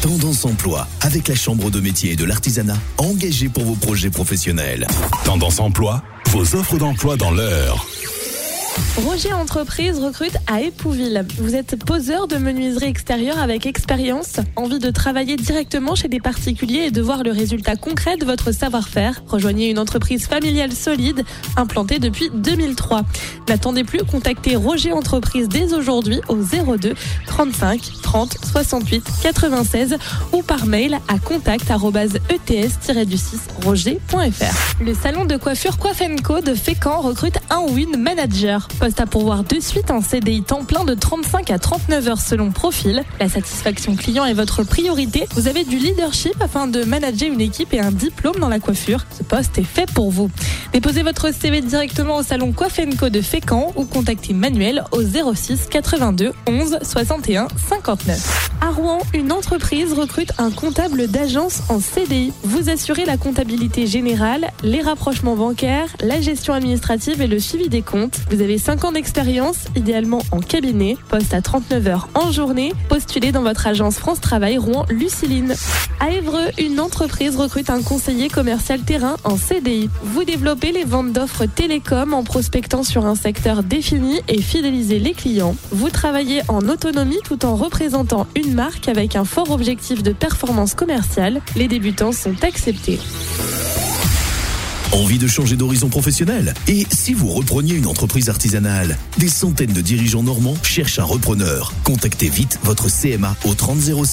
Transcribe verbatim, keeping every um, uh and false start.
Tendance Emploi, avec la Chambre de métier et de l'artisanat, engagée pour vos projets professionnels. Tendance Emploi, vos offres d'emploi dans l'heure. Roger Entreprise recrute à Épouville. Vous êtes poseur de menuiserie extérieure avec expérience, envie de travailler directement chez des particuliers et de voir le résultat concret de votre savoir-faire. Rejoignez une entreprise familiale solide, implantée depuis deux mille trois. N'attendez plus, contactez Roger Entreprise dès aujourd'hui au zéro deux trente-cinq trente soixante-huit quatre-vingt-seize ou par mail à contact arobase e t s tiret du six roger point f r. Le salon de coiffure Coiffe and Co de Fécamp recrute un ou une manager. Poste à pourvoir de suite, un C D I temps plein de trente-cinq à trente-neuf heures selon profil. La satisfaction client est votre priorité. Vous avez du leadership afin de manager une équipe et un diplôme dans la coiffure. Ce poste est fait pour vous. Déposez votre C V directement au salon Coiffe and Co de Fécamp ou contactez Manuel au zéro six quatre-vingt-deux onze soixante et un cinquante-neuf. À Rouen, une entreprise recrute un comptable d'agence en C D I. Vous assurez la comptabilité générale, les rapprochements bancaires, la gestion administrative et le suivi des comptes. Vous avez cinq ans d'expérience, idéalement en cabinet, poste à trente-neuf heures en journée. Postulez dans votre agence France Travail Rouen-Luciline. À Évreux, une entreprise recrute un conseiller commercial terrain en C D I. Vous développez les ventes d'offres télécom en prospectant sur un secteur défini et fidélisez les clients. Vous travaillez en autonomie tout en représentant une marque avec un fort objectif de performance commerciale. Les débutants sont acceptés. Envie de changer d'horizon professionnel? Et si vous repreniez une entreprise artisanale? Des centaines de dirigeants normands cherchent un repreneur. Contactez vite votre C M A au trente zéro six.